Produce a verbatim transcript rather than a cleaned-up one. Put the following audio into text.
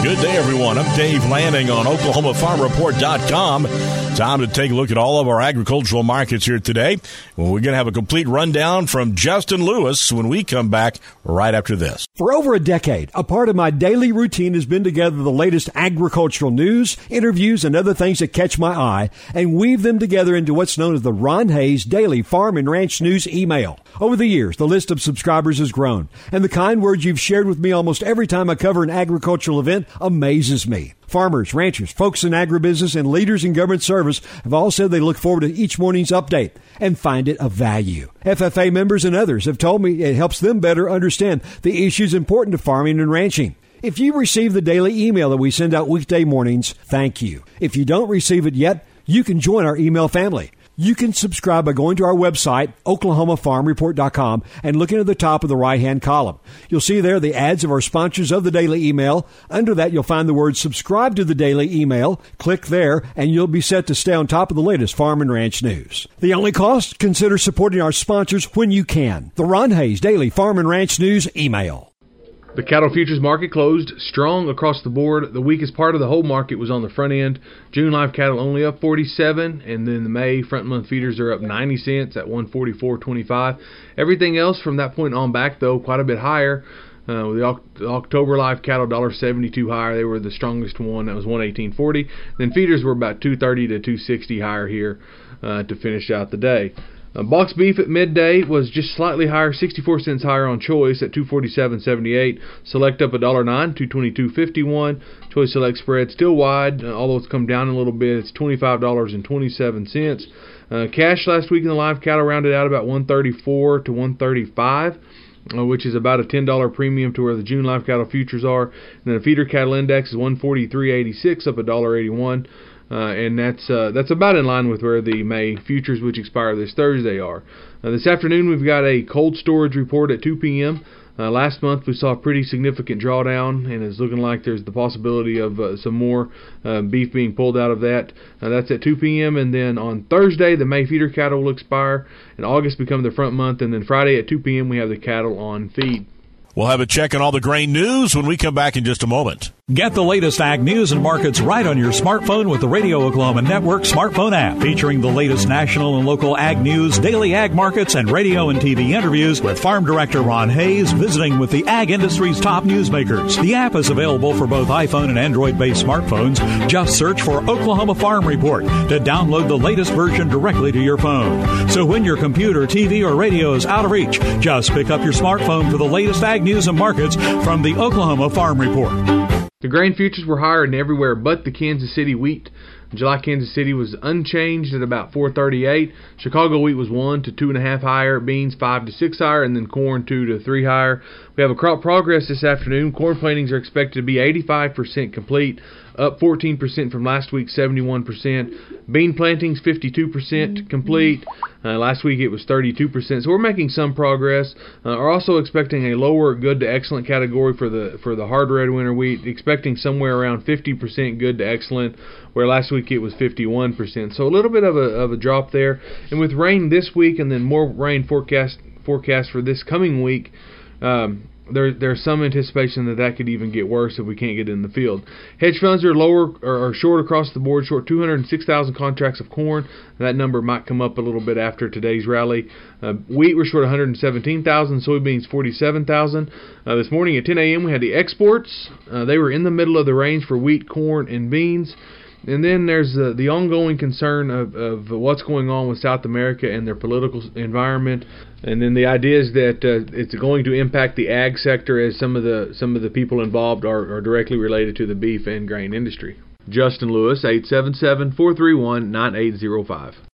Good day, everyone. I'm Dave Lanning on Oklahoma Farm Report dot com. Time to take a look at all of our agricultural markets here today. Well, we're going to have a complete rundown from Justin Lewis when we come back right after this. For over a decade, a part of my daily routine has been to gather the latest agricultural news, interviews, and other things that catch my eye and weave them together into what's known as the Ron Hayes Daily Farm and Ranch News email. Over the years, the list of subscribers has grown, and the kind words you've shared with me almost every time I cover an agricultural event amazes me. Farmers, ranchers, folks in agribusiness, and leaders in government service have all said they look forward to each morning's update and find it of value. F F A members and others have told me it helps them better understand the issues important to farming and ranching. If you receive the daily email that we send out weekday mornings, thank you. If you don't receive it yet, you can join our email family. You can subscribe by going to our website, Oklahoma Farm Report dot com, and looking at the top of the right-hand column. You'll see there the ads of our sponsors of the daily email. Under that, you'll find the word subscribe to the daily email. Click there, and you'll be set to stay on top of the latest farm and ranch news. The only cost? Consider supporting our sponsors when you can. The Ron Hayes Daily Farm and Ranch News email. The cattle futures market closed strong across the board. The weakest part of the whole market was on the front end. June live cattle only up forty-seven, and then the May front month feeders are up ninety cents at one forty-four twenty-five. Everything else from that point on back, though, quite a bit higher. Uh, with the, the October live cattle one seventy-two higher. They were the strongest one. That was one eighteen forty. Then feeders were about two thirty to two sixty higher here uh, to finish out the day. Uh, box beef at midday was just slightly higher, sixty-four cents higher on choice at two forty-seven seventy-eight. Select up one dollar nine, two twenty-two fifty-one. Choice select spread still wide, uh, although it's come down a little bit. It's twenty-five dollars and twenty-seven cents. Uh, cash last week in the live cattle rounded out about one thirty-four to one thirty-five. Uh, which is about a ten dollars premium to where the June live cattle futures are. And then the feeder cattle index is one forty-three eighty-six, up one dollar eighty-one. Uh, and that's uh, that's about in line with where the May futures, which expire this Thursday, are. Uh, this afternoon, we've got a cold storage report at two p.m. Uh, last month, we saw a pretty significant drawdown, and it's looking like there's the possibility of uh, some more uh, beef being pulled out of that. Uh, that's at two p.m. And then on Thursday, the May feeder cattle will expire, and August become the front month. And then Friday at two p.m., we have the cattle on feed. We'll have a check on all the grain news when we come back in just a moment. Get the latest ag news and markets right on your smartphone with the Radio Oklahoma Network smartphone app, featuring the latest national and local ag news, daily ag markets, and radio and T V interviews with Farm Director Ron Hayes visiting with the ag industry's top newsmakers. The app is available for both iPhone and Android-based smartphones. Just search for Oklahoma Farm Report to download the latest version directly to your phone. So when your computer, T V, or radio is out of reach, just pick up your smartphone for the latest ag news and markets from the Oklahoma Farm Report. The grain futures were higher than everywhere but the Kansas City wheat. July Kansas City was unchanged at about four thirty-eight. Chicago wheat was one to two and a half higher. Beans five to six higher, and then corn two to three higher. We have a crop progress this afternoon. Corn plantings are expected to be eighty-five percent complete, up fourteen percent from last week's seventy-one percent. Bean plantings fifty-two percent complete. Uh, last week it was thirty-two percent. So we're making some progress. Uh, are also expecting a lower good to excellent category for the for the hard red winter wheat, expecting somewhere around fifty percent good to excellent, where last week it was fifty-one percent. So a little bit of a of a drop there. And with rain this week and then more rain forecast forecast for this coming week, um, There, there's some anticipation that that could even get worse if we can't get in the field. Hedge funds are lower or are short across the board, short two hundred six thousand contracts of corn. That number might come up a little bit after today's rally. Uh, wheat, we're short one hundred seventeen thousand. Soybeans, forty-seven thousand. Uh, this morning at ten a.m. we had the exports. Uh, they were in the middle of the range for wheat, corn, and beans. And then there's uh, the ongoing concern of, of what's going on with South America and their political environment. And then the idea is that uh, it's going to impact the ag sector, as some of the some of the people involved are, are directly related to the beef and grain industry. Justin Lewis, eight seven seven, four three one, nine eight zero five.